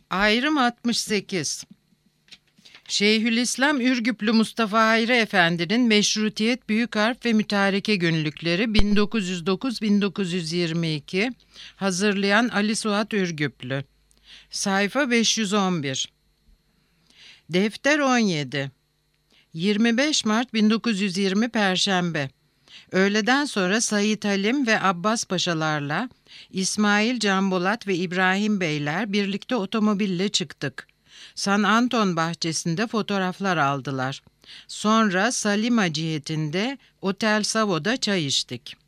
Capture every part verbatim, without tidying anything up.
Ayrım altmış sekiz. Şeyhülislam Ürgüplü Mustafa Hayri Efendi'nin Meşrutiyet Büyük Harf ve Mütareke Günlükleri bin dokuz yüz dokuz - bin dokuz yüz yirmi iki. Hazırlayan Ali Suat Ürgüplü. Sayfa beş yüz on bir. Defter on yedi. yirmi beş Mart bin dokuz yüz yirmi Perşembe. Öğleden sonra Said Halim ve Abbas Paşalarla İsmail Can Bolat ve İbrahim Beyler birlikte otomobille çıktık. San Anton bahçesinde fotoğraflar aldılar. Sonra Salima cihetinde Otel Savo'da çay içtik.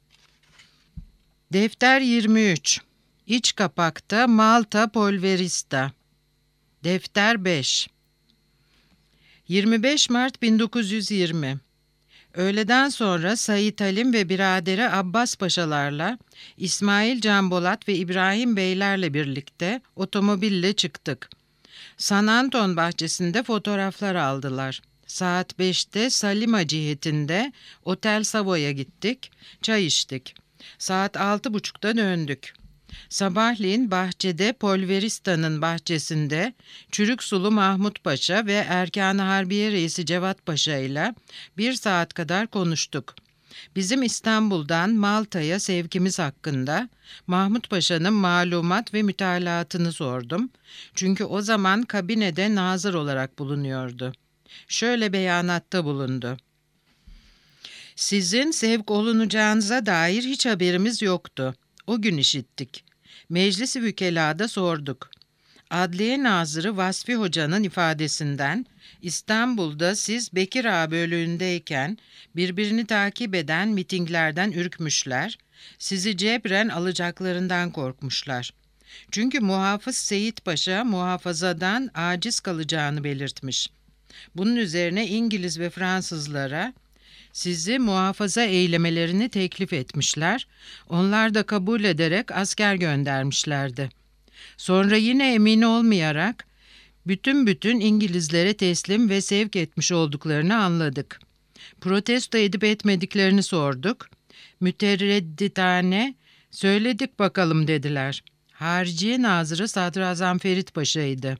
Defter yirmi üç. İç kapakta Malta Polverista. Defter beş. yirmi beş Mart bin dokuz yüz yirmi. Öğleden sonra Said Halim ve biraderi Abbas Paşalarla İsmail Can Bolat ve İbrahim Beylerle birlikte otomobille çıktık. San Anton bahçesinde fotoğraflar aldılar. Saat beşte Salima cihetinde Otel Savo'ya gittik, çay içtik. Saat altı buçukta döndük. Sabahleyin bahçede Polverista'nın bahçesinde Çürük Sulu Mahmut Paşa ve Erkan-ı Harbiye Reisi Cevat Paşa ile bir saat kadar konuştuk. Bizim İstanbul'dan Malta'ya sevkimiz hakkında Mahmut Paşa'nın malumat ve mütalaatını sordum. Çünkü o zaman kabinede nazır olarak bulunuyordu. Şöyle beyanatta bulundu. Sizin sevk olunacağınıza dair hiç haberimiz yoktu. O gün işittik. Meclis-i Vükela'da sorduk. Adliye Nazırı Vasfi Hoca'nın ifadesinden İstanbul'da siz Bekir Ağa bölüğündeyken birbirini takip eden mitinglerden ürkmüşler, sizi cebren alacaklarından korkmuşlar. Çünkü Muhafız Seyit Paşa muhafazadan aciz kalacağını belirtmiş. Bunun üzerine İngiliz ve Fransızlara sizi muhafaza eylemelerini teklif etmişler, onlar da kabul ederek asker göndermişlerdi. Sonra yine emin olmayarak bütün bütün İngilizlere teslim ve sevk etmiş olduklarını anladık. Protesto edip etmediklerini sorduk. Müteredditane söyledik bakalım dediler. Hariciye Nazırı Sadrazam Ferit Paşa'ydı.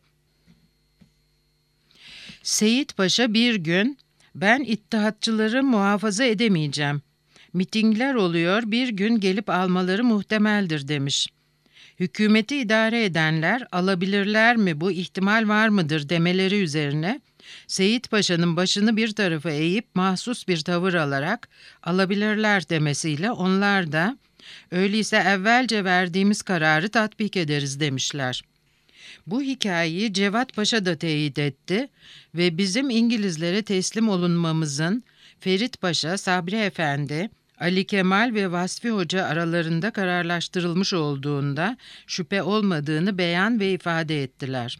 Seyit Paşa bir gün ben ittihatçıları muhafaza edemeyeceğim. Mitingler oluyor, bir gün gelip almaları muhtemeldir demiş. Hükümeti idare edenler alabilirler mi, bu ihtimal var mıdır demeleri üzerine Seyit Paşa'nın başını bir tarafa eğip mahsus bir tavır alarak alabilirler demesiyle onlar da öyleyse evvelce verdiğimiz kararı tatbik ederiz demişler. Bu hikayeyi Cevat Paşa da teyit etti ve bizim İngilizlere teslim olunmamızın Ferit Paşa, Sabri Efendi, Ali Kemal ve Vasfi Hoca aralarında kararlaştırılmış olduğunda şüphe olmadığını beyan ve ifade ettiler.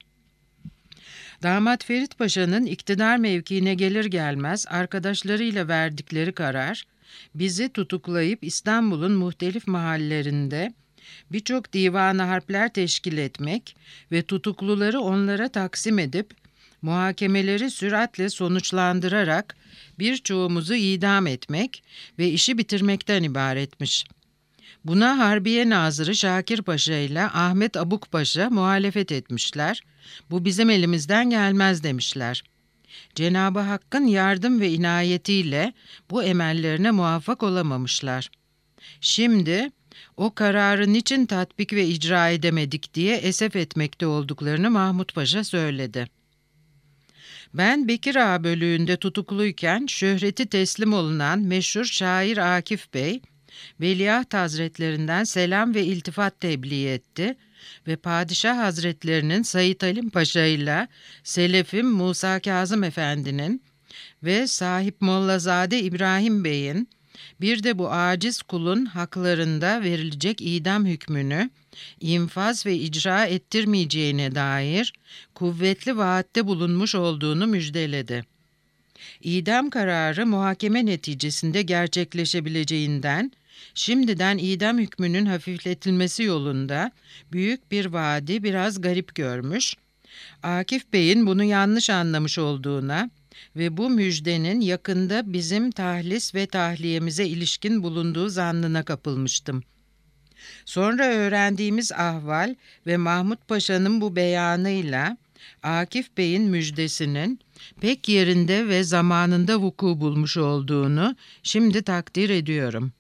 Damat Ferit Paşa'nın iktidar mevkiine gelir gelmez arkadaşlarıyla verdikleri karar, bizi tutuklayıp İstanbul'un muhtelif mahallelerinde birçok divan-ı harpler teşkil etmek ve tutukluları onlara taksim edip muhakemeleri süratle sonuçlandırarak birçoğumuzu idam etmek ve işi bitirmekten ibaretmiş. Buna Harbiye Nazırı Şakir Paşa ile Ahmet Abuk Paşa muhalefet etmişler. Bu bizim elimizden gelmez demişler. Cenab-ı Hakk'ın yardım ve inayetiyle bu emellerine muvaffak olamamışlar. Şimdi o kararı niçin tatbik ve icra edemedik diye esef etmekte olduklarını Mahmut Paşa söyledi. Ben Bekir Ağa bölüğünde tutukluyken şöhreti teslim olunan meşhur şair Akif Bey, Veliaht Hazretlerinden selam ve iltifat tebliğ etti ve Padişah Hazretlerinin Said Halim Paşa ile Selefim Musa Kazım Efendi'nin ve Sahip Mollazade İbrahim Bey'in bir de bu aciz kulun haklarında verilecek idam hükmünü infaz ve icra ettirmeyeceğine dair kuvvetli vaatte bulunmuş olduğunu müjdeledi. İdam kararı muhakeme neticesinde gerçekleşebileceğinden şimdiden idam hükmünün hafifletilmesi yolunda büyük bir vaadi biraz garip görmüş, Akif Bey'in bunu yanlış anlamış olduğuna ve bu müjdenin yakında bizim tahlis ve tahliyemize ilişkin bulunduğu zannına kapılmıştım. Sonra öğrendiğimiz ahval ve Mahmut Paşa'nın bu beyanıyla Akif Bey'in müjdesinin pek yerinde ve zamanında vuku bulmuş olduğunu şimdi takdir ediyorum.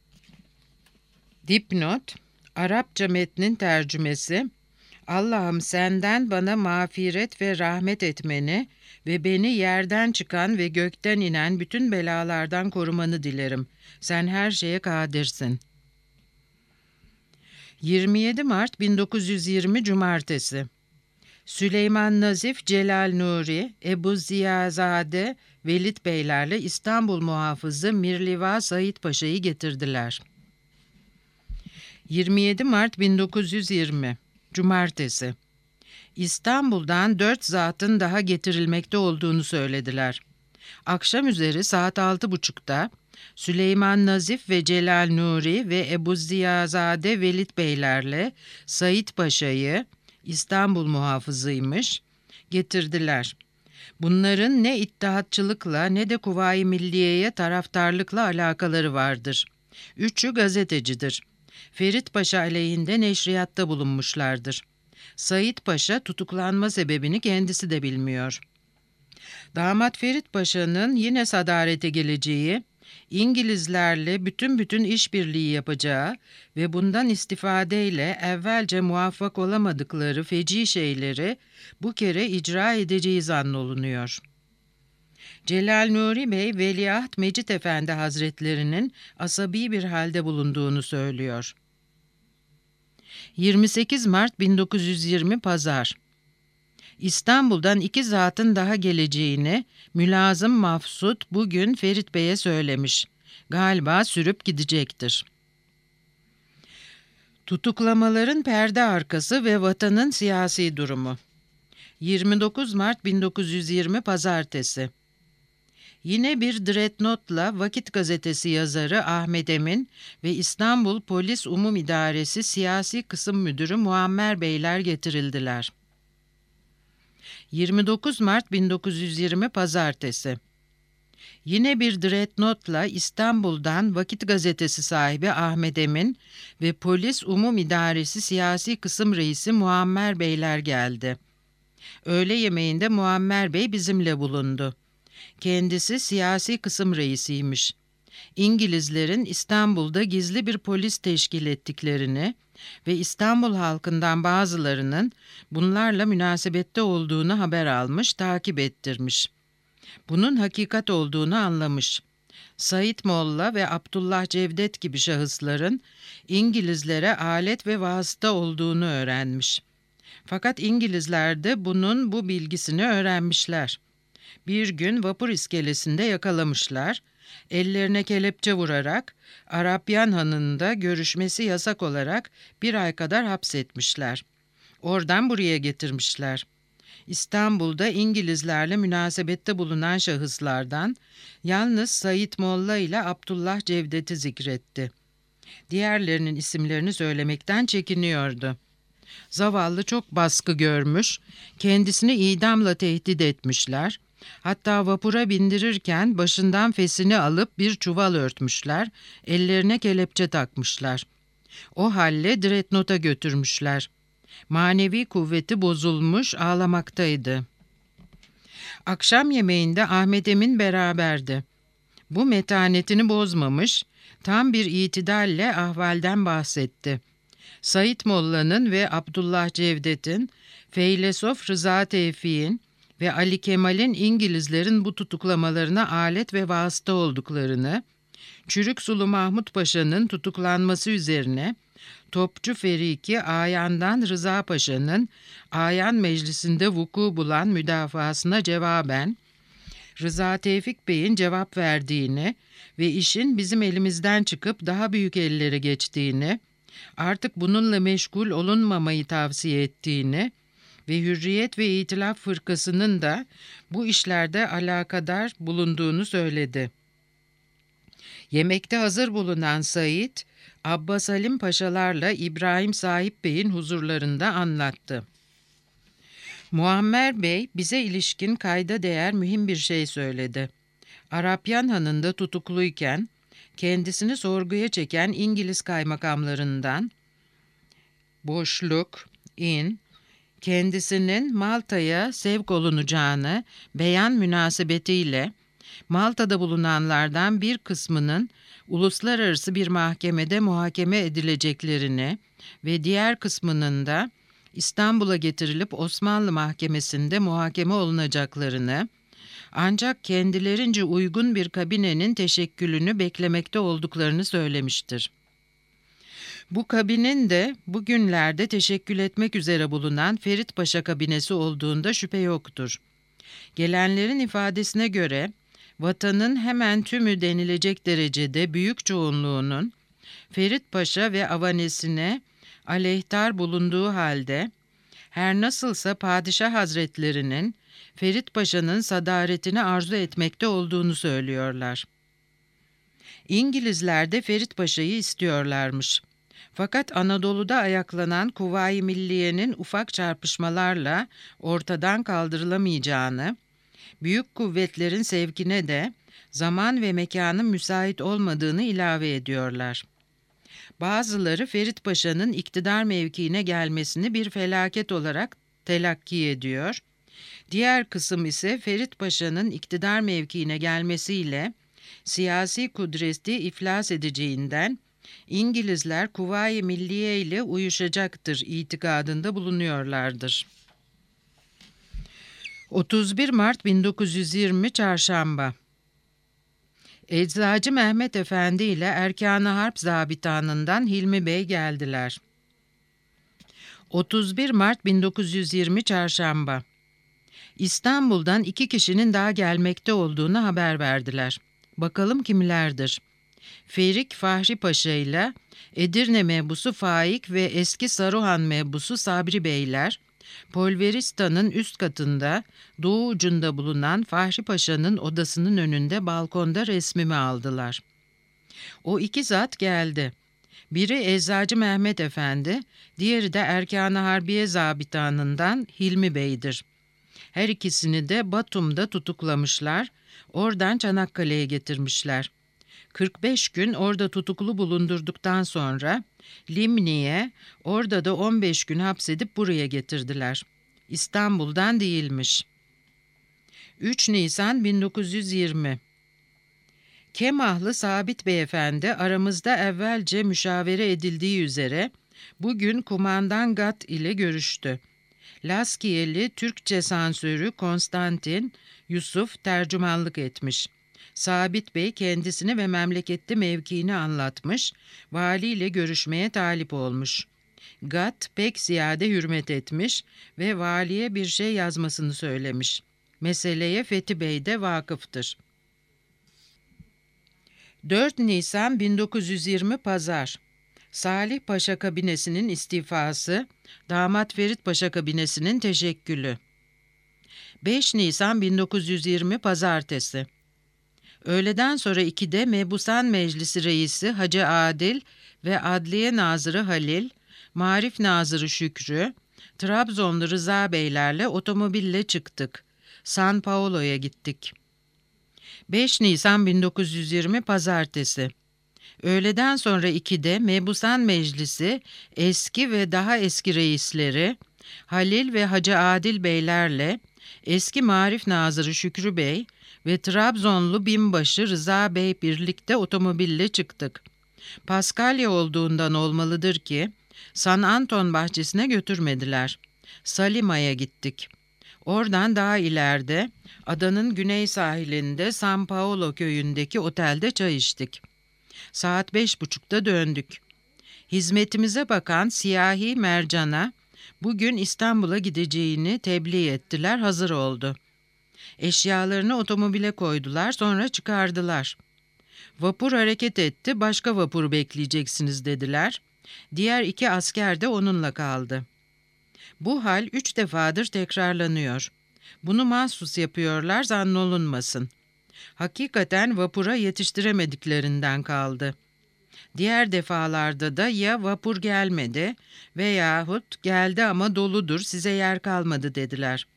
Dipnot: Arapça metnin tercümesi: Allah'ım senden bana mağfiret ve rahmet etmeni ve beni yerden çıkan ve gökten inen bütün belalardan korumanı dilerim. Sen her şeye kadirsin. yirmi yedi Mart bin dokuz yüz yirmi Cumartesi. Süleyman Nazif Celal Nuri, Ebu Ziyazade Velid Beylerle İstanbul Muhafızı Mirliva Said Paşa'yı getirdiler. yirmi yedi Mart bin dokuz yüz yirmi Cumartesi. İstanbul'dan dört zatın daha getirilmekte olduğunu söylediler. Akşam üzeri saat altı buçukta Süleyman Nazif ve Celal Nuri ve Ebu Ziyazade Velid Beylerle Said Paşa'yı, İstanbul muhafızıymış, getirdiler. Bunların ne ittihatçılıkla ne de Kuvayi Milliye'ye taraftarlıkla alakaları vardır. Üçü gazetecidir. Ferit Paşa aleyhinde neşriyatta bulunmuşlardır. Said Paşa tutuklanma sebebini kendisi de bilmiyor. Damat Ferit Paşa'nın yine sadarete geleceği, İngilizlerle bütün bütün işbirliği yapacağı ve bundan istifadeyle evvelce muvaffak olamadıkları feci şeyleri bu kere icra edeceği zannolunuyor. Celal Nuri Bey, Veliaht Mecit Efendi Hazretlerinin asabi bir halde bulunduğunu söylüyor. yirmi sekiz Mart bin dokuz yüz yirmi Pazar. İstanbul'dan iki zatın daha geleceğini Mülazım Mafsud bugün Ferit Bey'e söylemiş. Galiba sürüp gidecektir. Tutuklamaların perde arkası ve vatanın siyasi durumu. yirmi dokuz Mart bin dokuz yüz yirmi Pazartesi. Yine bir dreadnought'la Vakit Gazetesi yazarı Ahmet Emin ve İstanbul Polis Umum İdaresi Siyasi Kısım Müdürü Muammer Beyler getirildiler. yirmi dokuz Mart bin dokuz yüz yirmi Pazartesi. Yine bir dreadnought'la İstanbul'dan Vakit Gazetesi sahibi Ahmet Emin ve Polis Umum İdaresi Siyasi Kısım Reisi Muammer Beyler geldi. Öğle yemeğinde Muammer Bey bizimle bulundu. Kendisi siyasi kısım reisiymiş. İngilizlerin İstanbul'da gizli bir polis teşkil ettiklerini ve İstanbul halkından bazılarının bunlarla münasebette olduğunu haber almış, takip ettirmiş. Bunun hakikat olduğunu anlamış. Said Molla ve Abdullah Cevdet gibi şahısların İngilizlere alet ve vasıta olduğunu öğrenmiş. Fakat İngilizler de bunun bu bilgisini öğrenmişler. Bir gün vapur iskelesinde yakalamışlar, ellerine kelepçe vurarak Arapyan Hanı'nda görüşmesi yasak olarak bir ay kadar hapsetmişler. Oradan buraya getirmişler. İstanbul'da İngilizlerle münasebette bulunan şahıslardan yalnız Said Molla ile Abdullah Cevdet'i zikretti. Diğerlerinin isimlerini söylemekten çekiniyordu. Zavallı çok baskı görmüş, kendisini idamla tehdit etmişler. Hatta vapura bindirirken başından fesini alıp bir çuval örtmüşler, ellerine kelepçe takmışlar. O halle dreadnought'a götürmüşler. Manevi kuvveti bozulmuş, ağlamaktaydı. Akşam yemeğinde Ahmet Emin beraberdi. Bu metanetini bozmamış, tam bir itidalle ahvalden bahsetti. Said Molla'nın ve Abdullah Cevdet'in, Feylesof Rıza Tevfik'in ve Ali Kemal'in İngilizlerin bu tutuklamalarına alet ve vasıta olduklarını, Çürük Sulu Mahmut Paşa'nın tutuklanması üzerine Topçu Feriki Ayan'dan Rıza Paşa'nın Ayan Meclisi'nde vuku bulan müdafasına cevaben, Rıza Tevfik Bey'in cevap verdiğini ve işin bizim elimizden çıkıp daha büyük ellere geçtiğini, artık bununla meşgul olunmamayı tavsiye ettiğini ve Hürriyet ve İtilaf Fırkası'nın da bu işlerde alakadar bulunduğunu söyledi. Yemekte hazır bulunan Said, Abbas Halim Paşalarla İbrahim Sahip Bey'in huzurlarında anlattı. Muammer Bey bize ilişkin kayda değer mühim bir şey söyledi. Arapyan Hanı'nda tutukluyken kendisini sorguya çeken İngiliz kaymakamlarından Boşluk, in, kendisinin Malta'ya sevk olunacağını beyan münasebetiyle Malta'da bulunanlardan bir kısmının uluslararası bir mahkemede muhakeme edileceklerini ve diğer kısmının da İstanbul'a getirilip Osmanlı Mahkemesi'nde muhakeme olunacaklarını, ancak kendilerince uygun bir kabinenin teşekkülünü beklemekte olduklarını söylemiştir. Bu kabinin de bugünlerde teşekkül etmek üzere bulunan Ferit Paşa kabinesi olduğunda şüphe yoktur. Gelenlerin ifadesine göre vatanın hemen tümü denilecek derecede büyük çoğunluğunun Ferit Paşa ve avanesine aleyhtar bulunduğu halde her nasılsa Padişah Hazretlerinin Ferit Paşa'nın sadaretini arzu etmekte olduğunu söylüyorlar. İngilizler de Ferit Paşa'yı istiyorlarmış. Fakat Anadolu'da ayaklanan Kuvayi Milliye'nin ufak çarpışmalarla ortadan kaldırılamayacağını, büyük kuvvetlerin sevkine de zaman ve mekanın müsait olmadığını ilave ediyorlar. Bazıları Ferit Paşa'nın iktidar mevkiine gelmesini bir felaket olarak telakki ediyor. Diğer kısım ise Ferit Paşa'nın iktidar mevkiine gelmesiyle siyasi kudreti iflas edeceğinden İngilizler Kuvayi Milliye ile uyuşacaktır itikadında bulunuyorlardır. otuz bir Mart bin dokuz yüz yirmi Çarşamba. Eczacı Mehmet Efendi ile Erkan-ı Harp Zabitanından Hilmi Bey geldiler. otuz bir Mart bin dokuz yüz yirmi Çarşamba. İstanbul'dan iki kişinin daha gelmekte olduğunu haber verdiler. Bakalım kimlerdir? Ferik Fahri Paşa ile Edirne mebusu Faik ve eski Saruhan mebusu Sabri Beyler, Polverista'nın üst katında, doğu ucunda bulunan Fahri Paşa'nın odasının önünde balkonda resmimi aldılar. O iki zat geldi. Biri Eczacı Mehmet Efendi, diğeri de Erkan-ı Harbiye Zabitanından Hilmi Bey'dir. Her ikisini de Batum'da tutuklamışlar, oradan Çanakkale'ye getirmişler. kırk beş gün orada tutuklu bulundurduktan sonra Limni'ye, orada da on beş gün hapsedip buraya getirdiler. İstanbul'dan değilmiş. üç Nisan bin dokuz yüz yirmi. Kemahlı Sabit Beyefendi aramızda evvelce müşavere edildiği üzere bugün kumandan Gat ile görüştü. Laskiyeli Türkçe sansürü Konstantin Yusuf tercümanlık etmiş. Sabit Bey kendisini ve memlekette mevkiini anlatmış, valiyle görüşmeye talip olmuş. Gat pek ziyade hürmet etmiş ve valiye bir şey yazmasını söylemiş. Meseleye Fethi Bey de vakıftır. dört Nisan bin dokuz yüz yirmi Pazar. Salih Paşa kabinesinin istifası, Damat Ferit Paşa kabinesinin teşekkülü. beş Nisan bin dokuz yüz yirmi Pazartesi. Öğleden sonra ikide Mebusan Meclisi Reisi Hacı Adil ve Adliye Nazırı Halil, Marif Nazırı Şükrü, Trabzonlu Rıza Beylerle otomobille çıktık. San Paulo'ya gittik. beş Nisan bin dokuz yüz yirmi Pazartesi. Öğleden sonra ikide Mebusan Meclisi eski ve daha eski reisleri Halil ve Hacı Adil Beylerle eski Marif Nazırı Şükrü Bey ve Trabzonlu binbaşı Rıza Bey birlikte otomobille çıktık. Paskalya olduğundan olmalıdır ki San Anton bahçesine götürmediler. Salima'ya gittik. Oradan daha ileride adanın güney sahilinde San Paolo köyündeki otelde çay içtik. Saat beş buçukta döndük. Hizmetimize bakan Siyahi Mercan'a bugün İstanbul'a gideceğini tebliğ ettiler, hazır oldu. Eşyalarını otomobile koydular, sonra çıkardılar. Vapur hareket etti, başka vapur bekleyeceksiniz dediler. Diğer iki asker de onunla kaldı. Bu hal üç defadır tekrarlanıyor. Bunu mahsus yapıyorlar, zannolunmasın. Hakikaten vapura yetiştiremediklerinden kaldı. Diğer defalarda da ya vapur gelmedi veyahut geldi ama doludur, size yer kalmadı dediler.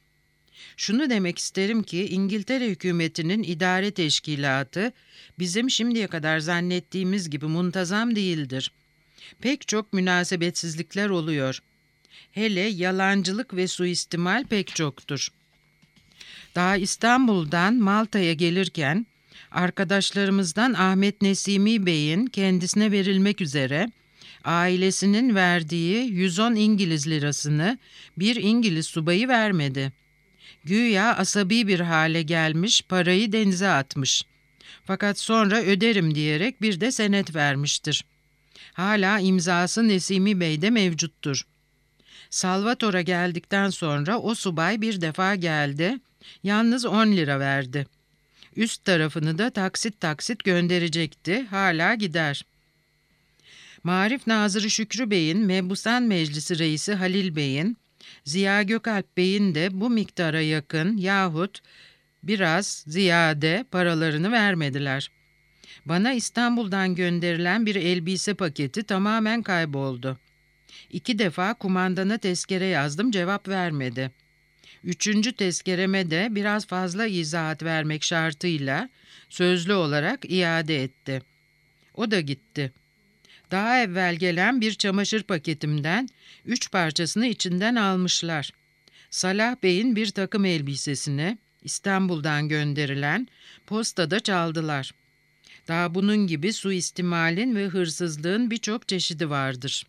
Şunu demek isterim ki İngiltere hükümetinin idare teşkilatı bizim şimdiye kadar zannettiğimiz gibi muntazam değildir. Pek çok münasebetsizlikler oluyor. Hele yalancılık ve suistimal pek çoktur. Daha İstanbul'dan Malta'ya gelirken arkadaşlarımızdan Ahmet Nesimi Bey'in kendisine verilmek üzere ailesinin verdiği yüz on İngiliz lirasını bir İngiliz subayı vermedi. Güya asabi bir hale gelmiş, parayı denize atmış. Fakat sonra öderim diyerek bir de senet vermiştir. Hala imzası Nesimi Bey'de mevcuttur. Salvatore'a geldikten sonra o subay bir defa geldi, yalnız on lira verdi. Üst tarafını da taksit taksit gönderecekti, hala gider. Marif Nazırı Şükrü Bey'in, Mebusan Meclisi Reisi Halil Bey'in, Ziya Gökalp Bey'in de bu miktara yakın yahut biraz ziyade paralarını vermediler. Bana İstanbul'dan gönderilen bir elbise paketi tamamen kayboldu. İki defa kumandana tezkere yazdım, cevap vermedi. Üçüncü tezkereme de biraz fazla izahat vermek şartıyla sözlü olarak iade etti. O da gitti. Daha evvel gelen bir çamaşır paketimden üç parçasını içinden almışlar. Salah Bey'in bir takım elbisesini İstanbul'dan gönderilen postada çaldılar. Daha bunun gibi suistimalin ve hırsızlığın birçok çeşidi vardır.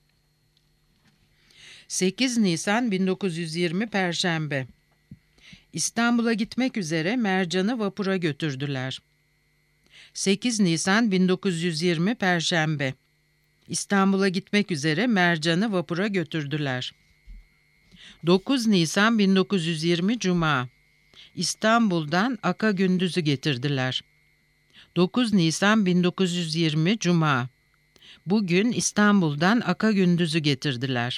sekiz Nisan bin dokuz yüz yirmi Perşembe. İstanbul'a gitmek üzere Mercan'ı vapura götürdüler. sekiz Nisan bin dokuz yüz yirmi Perşembe. İstanbul'a gitmek üzere Mercan'ı vapura götürdüler. dokuz Nisan bin dokuz yüz yirmi Cuma. İstanbul'dan Aka Gündüz'ü getirdiler. dokuz Nisan bin dokuz yüz yirmi Cuma. Bugün İstanbul'dan Aka Gündüz'ü getirdiler.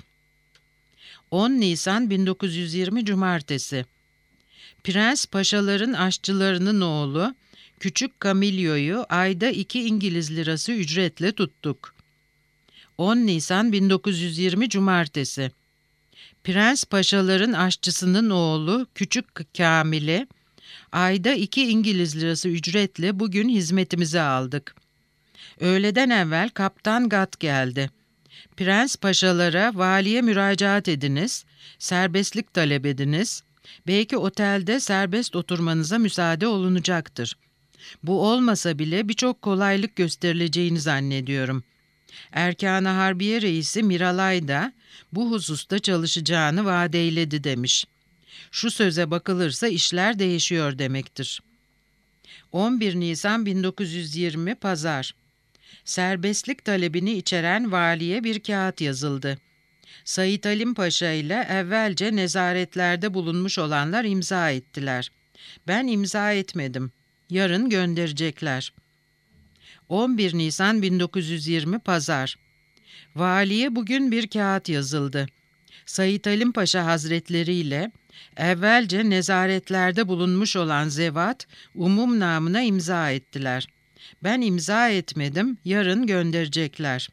on Nisan bin dokuz yüz yirmi Cumartesi. Prens Paşaların aşçılarının oğlu Küçük Camillo'yu ayda iki İngiliz lirası ücretle tuttuk. on Nisan bin dokuz yüz yirmi Cumartesi. Prens Paşaların aşçısının oğlu Küçük Kamil'i ayda iki İngiliz lirası ücretle bugün hizmetimize aldık. Öğleden evvel Kaptan Gat geldi. Prens Paşalara valiye müracaat ediniz, serbestlik talep ediniz, belki otelde serbest oturmanıza müsaade olunacaktır. Bu olmasa bile birçok kolaylık gösterileceğini zannediyorum. Erkan-ı Harbiye Reisi Miralay da bu hususta çalışacağını vaat eyledi demiş. Şu söze bakılırsa işler değişiyor demektir. on bir Nisan bin dokuz yüz yirmi Pazar. Serbestlik talebini içeren valiye bir kağıt yazıldı. Said Halim Paşa ile evvelce nezaretlerde bulunmuş olanlar imza ettiler. Ben imza etmedim. Yarın gönderecekler. on bir Nisan bin dokuz yüz yirmi Pazar. Valiye bugün bir kağıt yazıldı. Said Halim Paşa Hazretleri ile evvelce nezaretlerde bulunmuş olan zevat umum namına imza ettiler. Ben imza etmedim, yarın gönderecekler.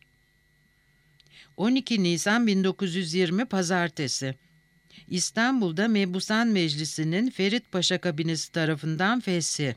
on iki Nisan bin dokuz yüz yirmi Pazartesi. İstanbul'da Mebusan Meclisi'nin Ferit Paşa kabinesi tarafından feshi.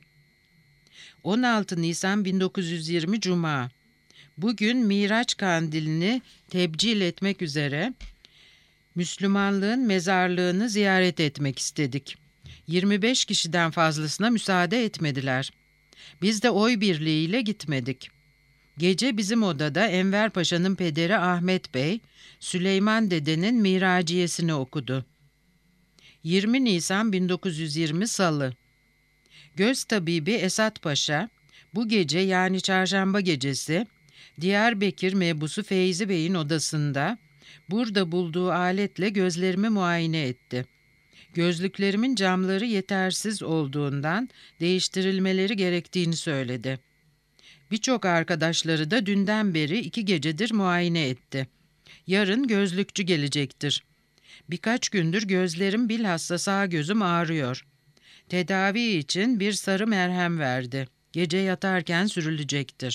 on altı Nisan bin dokuz yüz yirmi Cuma. Bugün Miraç kandilini tebcil etmek üzere Müslümanlığın mezarlığını ziyaret etmek istedik. yirmi beş kişiden fazlasına müsaade etmediler. Biz de oy birliğiyle gitmedik. Gece bizim odada Enver Paşa'nın pederi Ahmet Bey, Süleyman Dede'nin miraciyesini okudu. yirmi Nisan bin dokuz yüz yirmi Salı. Göz tabibi Esat Paşa, bu gece yani çarşamba gecesi, Diyarbakır mebusu Feyzi Bey'in odasında, burada bulduğu aletle gözlerimi muayene etti. Gözlüklerimin camları yetersiz olduğundan değiştirilmeleri gerektiğini söyledi. Birçok arkadaşları da dünden beri iki gecedir muayene etti. Yarın gözlükçü gelecektir. Birkaç gündür gözlerim bilhassa sağ gözüm ağrıyor. Tedavi için bir sarı merhem verdi. Gece yatarken sürülecektir.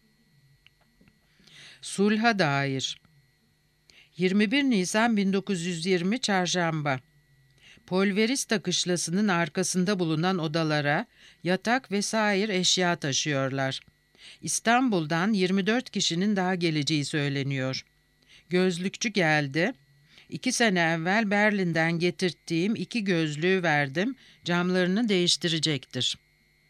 Sulha dair. yirmi bir Nisan bin dokuz yüz yirmi Çarşamba. Polverista kışlasının arkasında bulunan odalara yatak ve sair eşya taşıyorlar. İstanbul'dan yirmi dört kişinin daha geleceği söyleniyor. Gözlükçü geldi. İki sene evvel Berlin'den getirttiğim iki gözlüğü verdim. Camlarını değiştirecektir.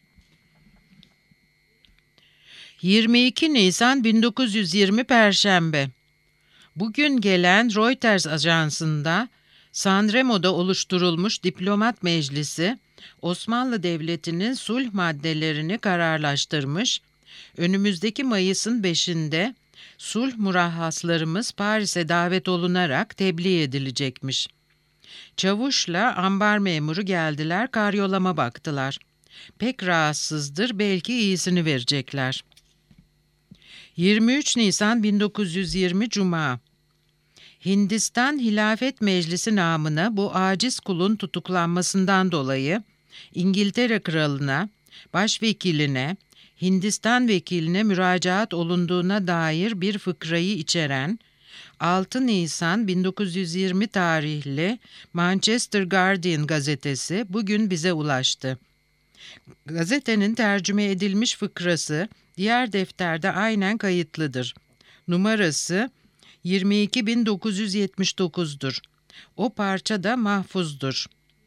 yirmi iki Nisan bin dokuz yüz yirmi Perşembe. Bugün gelen Reuters ajansında Sanremo'da oluşturulmuş diplomat meclisi, Osmanlı Devleti'nin sulh maddelerini kararlaştırmış, önümüzdeki Mayıs'ın beşinde sulh murahhaslarımız Paris'e davet olunarak tebliğ edilecekmiş. Çavuşla ambar memuru geldiler, karyolama baktılar. Pek rahatsızdır, belki iyisini verecekler. yirmi üç Nisan bin dokuz yüz yirmi Cuma. Hindistan Hilafet Meclisi namına bu aciz kulun tutuklanmasından dolayı İngiltere Kralı'na, Başvekiline, Hindistan Vekiline müracaat olunduğuna dair bir fıkrayı içeren altı Nisan bin dokuz yüz yirmi tarihli Manchester Guardian gazetesi bugün bize ulaştı. Gazetenin tercüme edilmiş fıkrası diğer defterde aynen kayıtlıdır. Numarası yirmi iki bin dokuz yüz yetmiş dokuz'dur. O parça da mahfuzdur.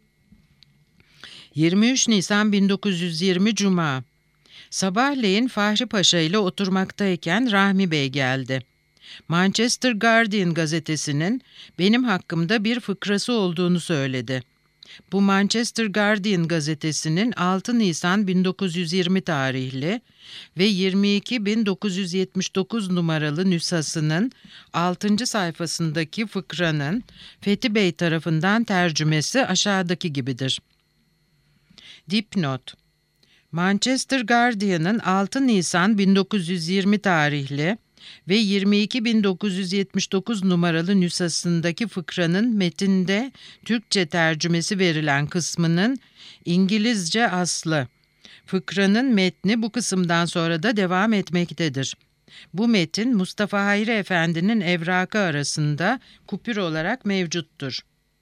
yirmi üç Nisan bin dokuz yüz yirmi Cuma. Sabahleyin Fahri Paşa ile oturmaktayken Rahmi Bey geldi. Manchester Guardian gazetesinin benim hakkımda bir fıkrası olduğunu söyledi. Bu Manchester Guardian gazetesinin altı Nisan bin dokuz yüz yirmi tarihli ve yirmi iki bin dokuz yüz yetmiş dokuz numaralı nüshasının altıncı sayfasındaki fıkranın Fethi Bey tarafından tercümesi aşağıdaki gibidir. Dipnot: Manchester Guardian'ın altı Nisan bin dokuz yüz yirmi tarihli ve yirmi iki bin dokuz yüz yetmiş dokuz numaralı nüshasındaki fıkranın metinde Türkçe tercümesi verilen kısmının İngilizce aslı. Fıkranın metni bu kısımdan sonra da devam etmektedir. Bu metin Mustafa Hayri Efendi'nin evrakı arasında kupür olarak mevcuttur.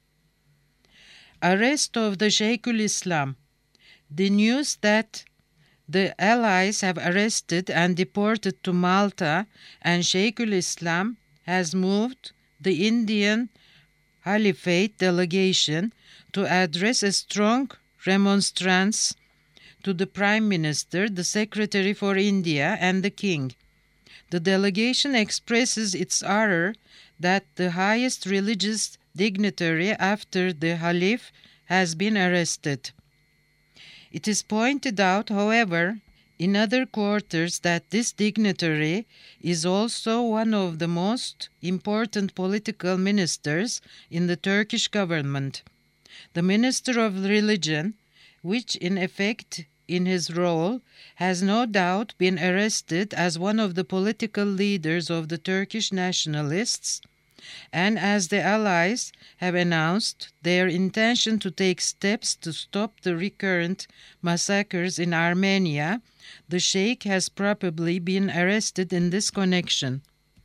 Arrest of the Şeyhülislam. The news that the Allies have arrested and deported to Malta and Şeyhülislam has moved the Indian Caliphate delegation to address a strong remonstrance to the Prime Minister, the Secretary for India, and the King. The delegation expresses its horror that the highest religious dignitary after the Caliph has been arrested. It is pointed out, however, in other quarters that this dignitary is also one of the most important political ministers in the Turkish government. The Minister of Religion, which in effect in his role has no doubt been arrested as one of the political leaders of the Turkish nationalists, and as the Allies have announced their intention to take steps to stop the recurrent massacres in Armenia, the Sheikh has probably been arrested in this connection.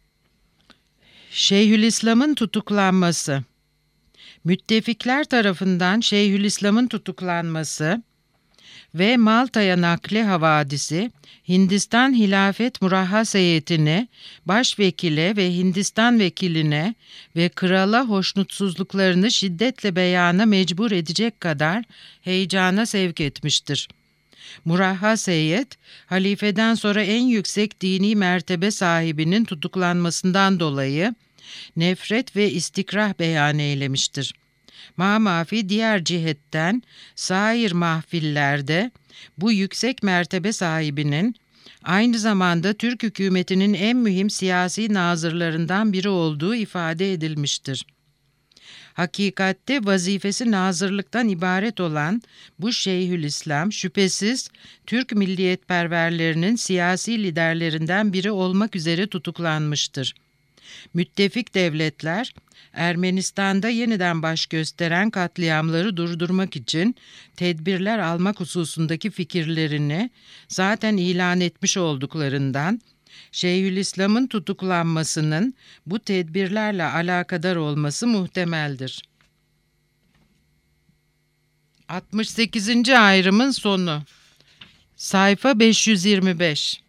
Şeyhülislam'ın tutuklanması. Müttefikler tarafından Şeyhülislam'ın tutuklanması ve Malta'ya nakli havadisi, Hindistan Hilafet Murahhas Heyetini, başvekile ve Hindistan vekiline ve krala hoşnutsuzluklarını şiddetle beyana mecbur edecek kadar heyecana sevk etmiştir. Murahhas heyet, halifeden sonra en yüksek dini mertebe sahibinin tutuklanmasından dolayı nefret ve istikrah beyan eylemiştir. Mamafi diğer cihetten sair mahfillerde bu yüksek mertebe sahibinin aynı zamanda Türk hükümetinin en mühim siyasi nazırlarından biri olduğu ifade edilmiştir. Hakikatte vazifesi nazırlıktan ibaret olan bu Şeyhülislam şüphesiz Türk milliyetperverlerinin siyasi liderlerinden biri olmak üzere tutuklanmıştır. Müttefik devletler, Ermenistan'da yeniden baş gösteren katliamları durdurmak için tedbirler almak hususundaki fikirlerini zaten ilan etmiş olduklarından, Şeyhülislam'ın tutuklanmasının bu tedbirlerle alakadar olması muhtemeldir. altmış sekizinci ayrımın sonu. Sayfa beş yüz yirmi beş.